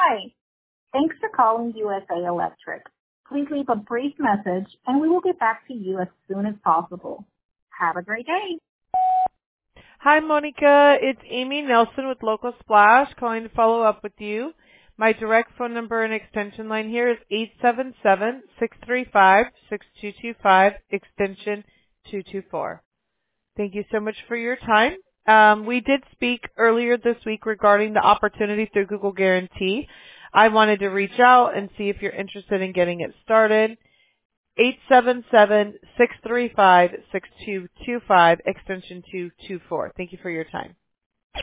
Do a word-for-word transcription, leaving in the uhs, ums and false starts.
Hi. Thanks for calling U S A Electric. Please leave a brief message, and we will get back to you as soon as possible. Have a great day. Hi, Monica. It's Amy Nelson with Local Splash calling to follow up with you. My direct phone number and extension line here is eight seven seven, six three five, six two two five, extension two two four. Thank you so much for your time. Um, we did speak earlier this week regarding the opportunity through Google Guarantee. I wanted to reach out and see if you're interested in getting it started. eight seven seven, six three five, six two two five, extension two two four. Thank you for your time.